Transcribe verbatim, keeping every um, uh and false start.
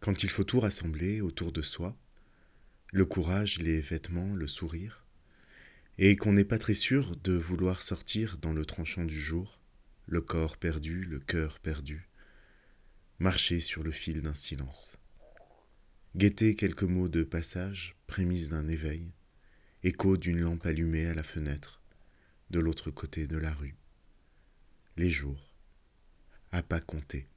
Quand il faut tout rassembler autour de soi, le courage, les vêtements, le sourire, et qu'on n'est pas très sûr de vouloir sortir dans le tranchant du jour, le corps perdu, le cœur perdu, marcher sur le fil d'un silence, guetter quelques mots de passage, prémisse d'un éveil, écho d'une lampe allumée à la fenêtre, de l'autre côté de la rue. Les jours, à pas compter.